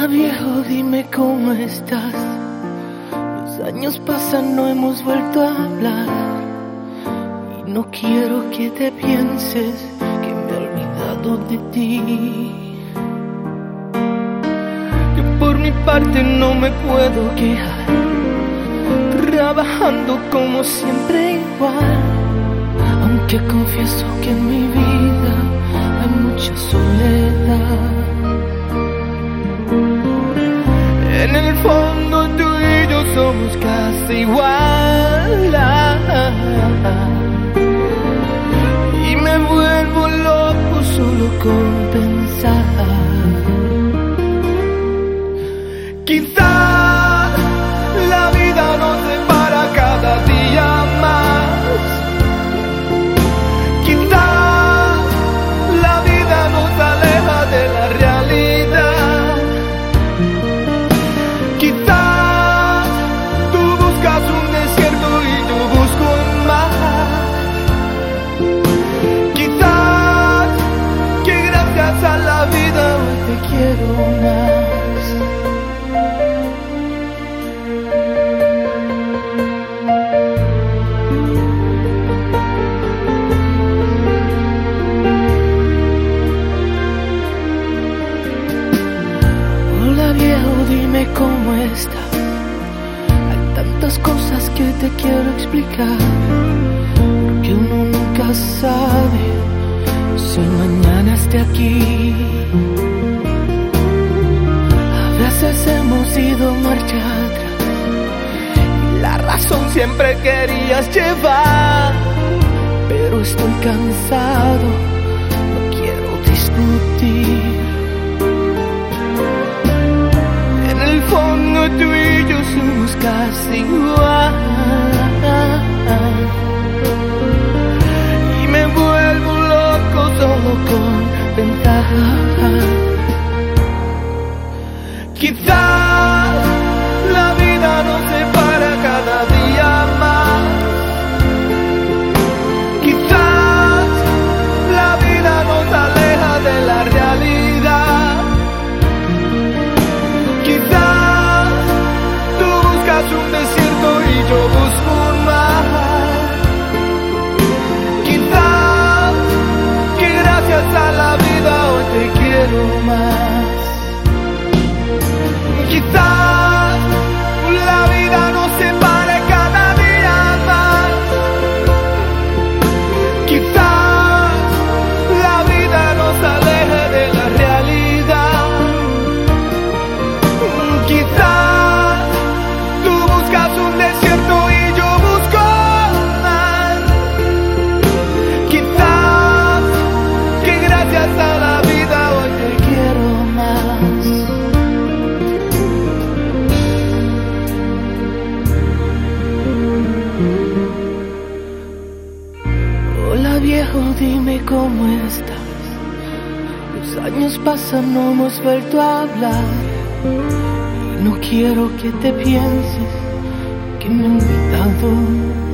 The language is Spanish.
viejo, dime cómo estás. Los años pasan, no hemos vuelto a hablar. Y no quiero que te pienses que me he olvidado de ti. Yo por mi parte no me puedo quejar, trabajando como siempre igual. Aunque confieso que en mi vida hay mucha soledad. En el fondo tú y yo somos casi igual. Y me vuelvo loco solo con pensar. Quizás la vida nos separa cada día más. Quizás la vida nos aleja de la realidad. Quizás tú buscas un desierto y yo busco un mar. Quizás que gracias a la vida hoy te quiero más. Dime cómo estás. Hay tantas cosas que te quiero explicar, porque uno nunca sabe si mañana esté aquí. A veces hemos ido marcha atrás y la razón siempre querías llevar, pero estoy cansado, no quiero discutir. Tú y yo somos casi igual. Y me vuelvo loco solo con pensar. Quizás la vida nos separa cada día más. Quizás la vida nos aleja de la realidad. Quizás un desierto y yo busco un mar. Quizás que gracias a la vida hoy te quiero más. Quizás la vida nos separe cada día más. Quizás la vida nos aleje de la realidad. Quizás buscas un desierto y yo busco mar. Quizás que gracias a la vida hoy te quiero más. Hola viejo, dime cómo estás. Los años pasan, no hemos vuelto a hablar. No quiero que te pienses que me he olvidado